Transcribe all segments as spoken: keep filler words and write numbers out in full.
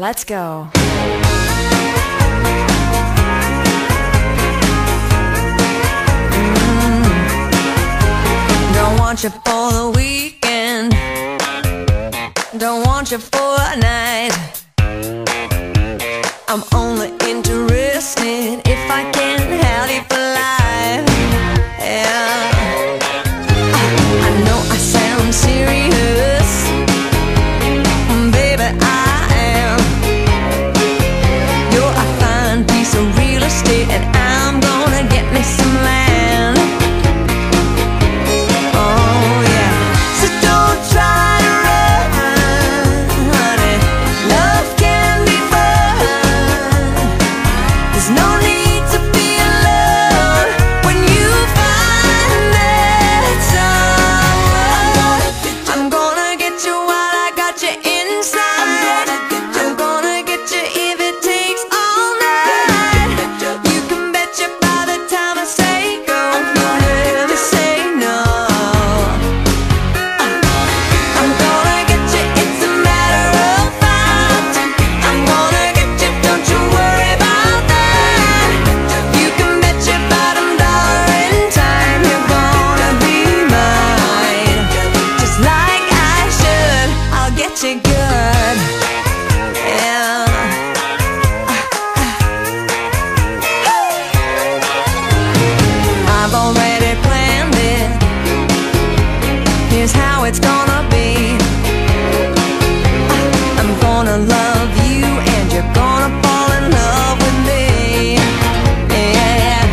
Let's go. Don't want you for the weekend, don't want you for a night. I'm only interested if I can have you for life. Yeah, I know I sound serious, baby, I am. You're a fine piece of real estate, and I'm gonna get me some land. It's gonna be, I'm gonna love you and you're gonna fall in love with me. Yeah.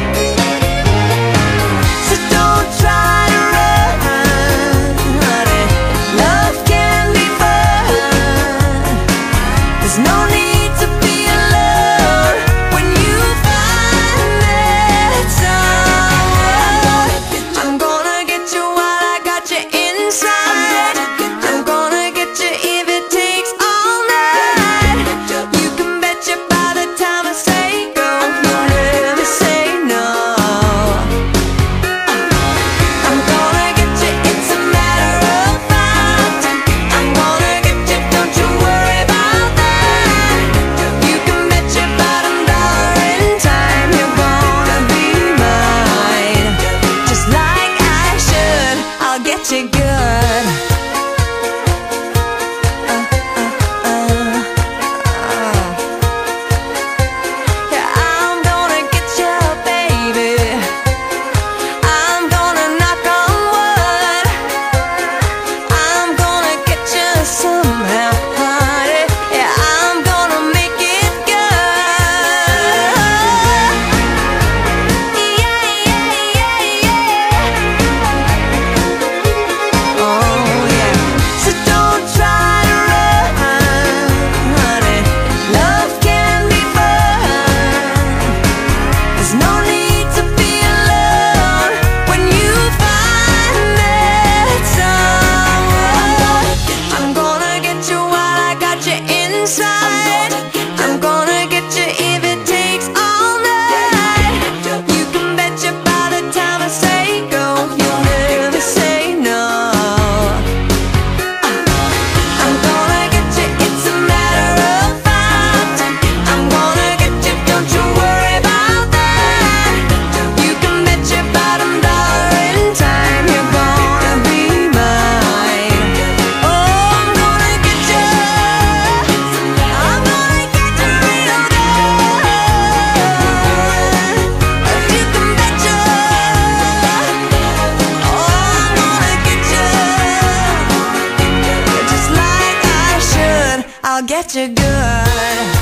So don't try to run, honey. Love can be fun. There's no need to be alone when you find that someone. I'm gonna get you while I got you inside. Get you good. Uh, uh, uh, uh. Yeah, I'm gonna get you, baby. I'm gonna knock on wood. I'm gonna get you somehow, honey. Yeah, I'm gonna make it good. Yeah, yeah, yeah, yeah. I'm gonna get you if it takes all night. You can bet you by the time I say go, you'll never say no. I'm gonna get you, it's a matter of fact. I'm gonna get you, don't you worry about that. You can bet your bottom dollar in time you're gonna be mine. Oh, I'm gonna get you. I'll get you good.